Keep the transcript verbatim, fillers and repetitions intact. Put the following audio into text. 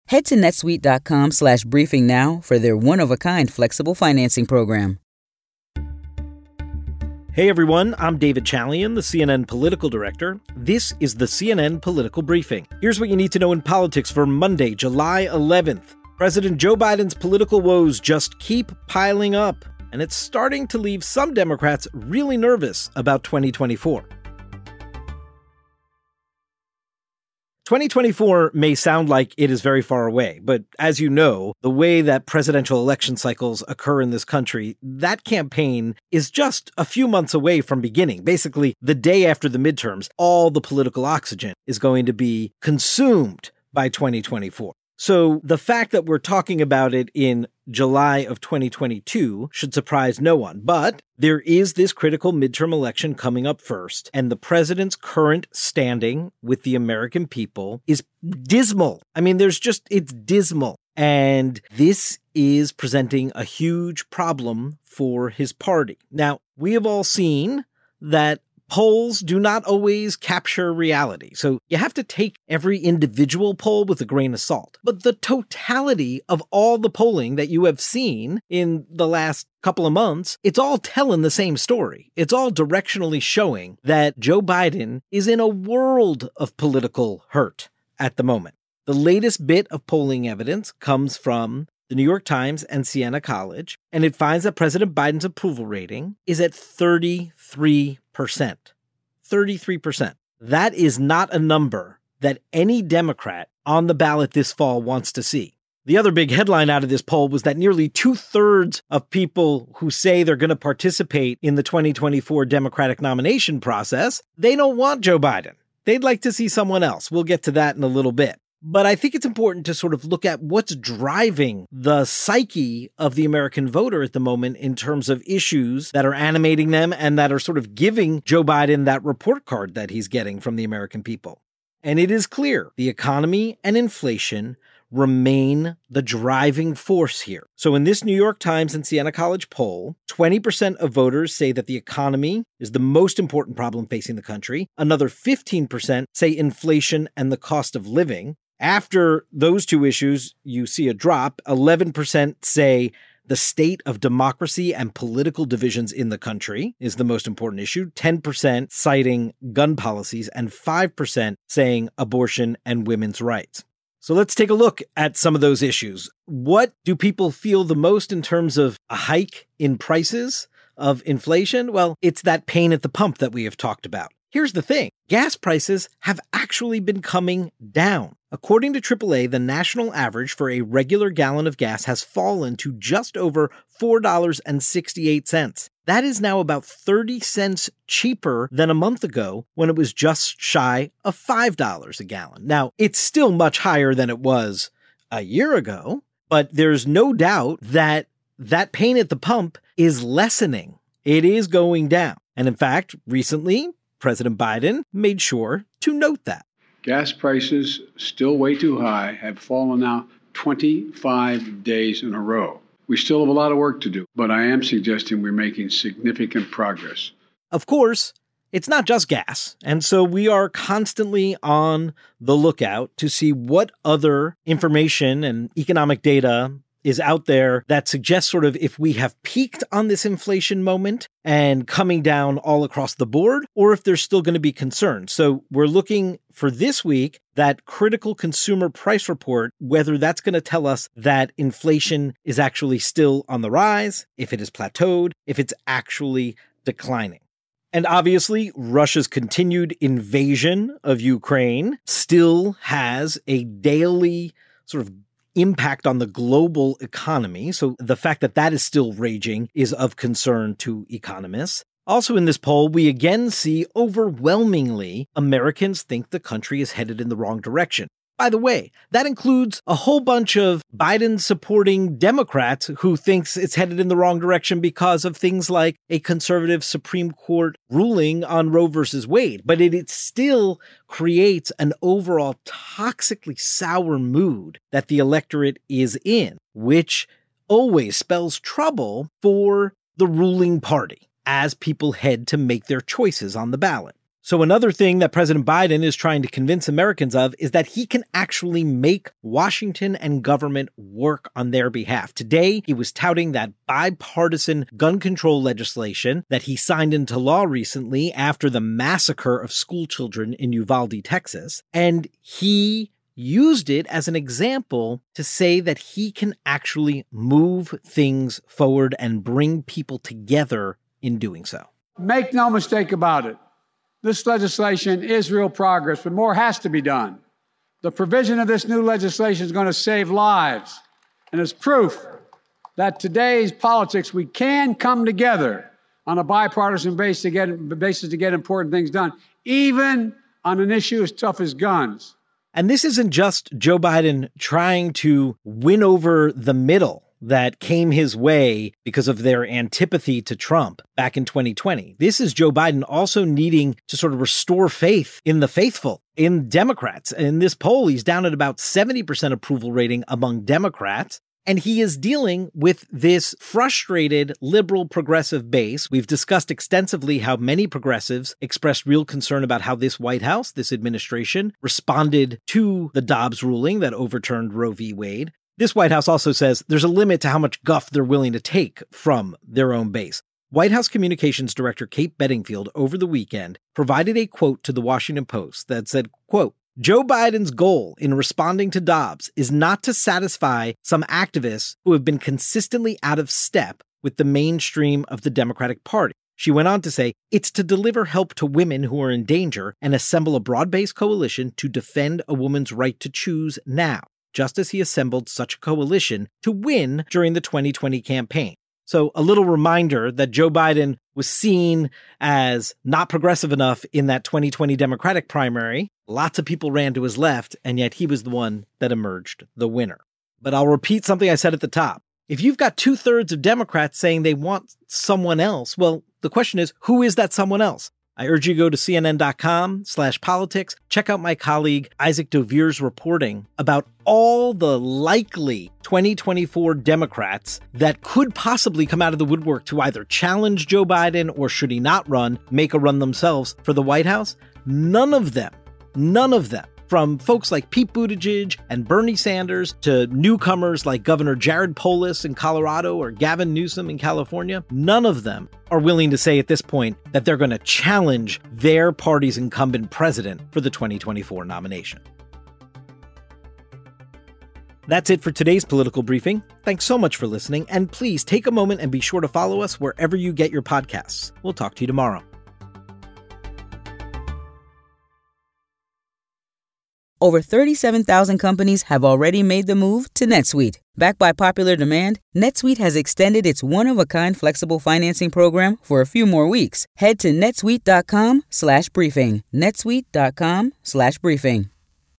Head to netsuite.com slash briefing now for their one-of-a-kind flexible financing program. Hey everyone, I'm David Chalian, the C N N political director. This is the C N N Political Briefing. Here's what you need to know in politics for Monday, July eleventh. President Joe Biden's political woes just keep piling up, and it's starting to leave some Democrats really nervous about twenty twenty-four. twenty twenty-four may sound like it is very far away, but as you know, the way that presidential election cycles occur in this country, that campaign is just a few months away from beginning. Basically, the day after the midterms, all the political oxygen is going to be consumed by twenty twenty-four. So the fact that we're talking about it in July of twenty twenty-two should surprise no one. But there is this critical midterm election coming up first, and the president's current standing with the American people is dismal. I mean, there's just, it's dismal. And this is presenting a huge problem for his party. Now, we have all seen that polls do not always capture reality. So you have to take every individual poll with a grain of salt. But the totality of all the polling that you have seen in the last couple of months, it's all telling the same story. It's all directionally showing that Joe Biden is in a world of political hurt at the moment. The latest bit of polling evidence comes from the New York Times and Siena College, and it finds that President Biden's approval rating is at thirty-three percent. thirty-three percent. That is not a number that any Democrat on the ballot this fall wants to see. The other big headline out of this poll was that nearly two-thirds of people who say they're going to participate in the twenty twenty-four Democratic nomination process, they don't want Joe Biden. They'd like to see someone else. We'll get to that in a little bit. But I think it's important to sort of look at what's driving the psyche of the American voter at the moment in terms of issues that are animating them and that are sort of giving Joe Biden that report card that he's getting from the American people. And it is clear the economy and inflation remain the driving force here. So in this New York Times and Siena College poll, twenty percent of voters say that the economy is the most important problem facing the country. Another fifteen percent say inflation and the cost of living. After those two issues, you see a drop. eleven percent say the state of democracy and political divisions in the country is the most important issue. ten percent citing gun policies and five percent saying abortion and women's rights. So let's take a look at some of those issues. What do people feel the most in terms of a hike in prices of inflation? Well, it's that pain at the pump that we have talked about. Here's the thing. Gas prices have actually been coming down. According to triple A, the national average for a regular gallon of gas has fallen to just over four dollars and sixty-eight cents. That is now about thirty cents cheaper than a month ago when it was just shy of five dollars a gallon. Now, it's still much higher than it was a year ago, but there's no doubt that that pain at the pump is lessening. It is going down. And in fact, recently, President Biden made sure to note that. Gas prices, still way too high, have fallen now twenty-five days in a row. We still have a lot of work to do, but I am suggesting we're making significant progress. Of course, it's not just gas, and so we are constantly on the lookout to see what other information and economic data is out there that suggests sort of if we have peaked on this inflation moment and coming down all across the board, or if there's still going to be concerns. So we're looking for this week that critical consumer price report, whether that's going to tell us that inflation is actually still on the rise, if it is plateaued, if it's actually declining. And obviously, Russia's continued invasion of Ukraine still has a daily sort of impact on the global economy. So the fact that that is still raging is of concern to economists. Also in this poll, we again see overwhelmingly Americans think the country is headed in the wrong direction. By the way, that includes a whole bunch of Biden-supporting Democrats who thinks it's headed in the wrong direction because of things like a conservative Supreme Court ruling on Roe versus Wade. But it, it still creates an overall toxically sour mood that the electorate is in, which always spells trouble for the ruling party as people head to make their choices on the ballot. So another thing that President Biden is trying to convince Americans of is that he can actually make Washington and government work on their behalf. Today, he was touting that bipartisan gun control legislation that he signed into law recently after the massacre of school children in Uvalde, Texas. And he used it as an example to say that he can actually move things forward and bring people together in doing so. Make no mistake about it. This legislation is real progress, but more has to be done. The provision of this new legislation is going to save lives, and it's proof that today's politics, we can come together on a bipartisan basis to get, basis to get important things done, even on an issue as tough as guns. And this isn't just Joe Biden trying to win over the middle that came his way because of their antipathy to Trump back in twenty twenty. This is Joe Biden also needing to sort of restore faith in the faithful, in Democrats. In this poll, he's down at about seventy percent approval rating among Democrats. And he is dealing with this frustrated liberal progressive base. We've discussed extensively how many progressives expressed real concern about how this White House, this administration, responded to the Dobbs ruling that overturned Roe v. Wade. This White House also says there's a limit to how much guff they're willing to take from their own base. White House Communications Director Kate Bedingfield over the weekend provided a quote to the Washington Post that said, quote, Joe Biden's goal in responding to Dobbs is not to satisfy some activists who have been consistently out of step with the mainstream of the Democratic Party. She went on to say, it's to deliver help to women who are in danger and assemble a broad-based coalition to defend a woman's right to choose now, just as he assembled such a coalition to win during the twenty twenty campaign. So a little reminder that Joe Biden was seen as not progressive enough in that twenty twenty Democratic primary. Lots of people ran to his left, and yet he was the one that emerged the winner. But I'll repeat something I said at the top. If you've got two thirds of Democrats saying they want someone else, well, the question is, who is that someone else? I urge you to go to cnn.com slash politics. Check out my colleague Isaac Dovier's reporting about all the likely twenty twenty-four Democrats that could possibly come out of the woodwork to either challenge Joe Biden or, should he not run, make a run themselves for the White House. None of them, none of them, from folks like Pete Buttigieg and Bernie Sanders to newcomers like Governor Jared Polis in Colorado or Gavin Newsom in California, none of them are willing to say at this point that they're going to challenge their party's incumbent president for the twenty twenty-four nomination. That's it for today's political briefing. Thanks so much for listening, and please take a moment and be sure to follow us wherever you get your podcasts. We'll talk to you tomorrow. Over thirty-seven thousand companies have already made the move to NetSuite. Backed by popular demand, NetSuite has extended its one-of-a-kind flexible financing program for a few more weeks. Head to netsuite.com slash briefing. netsuite.com slash briefing.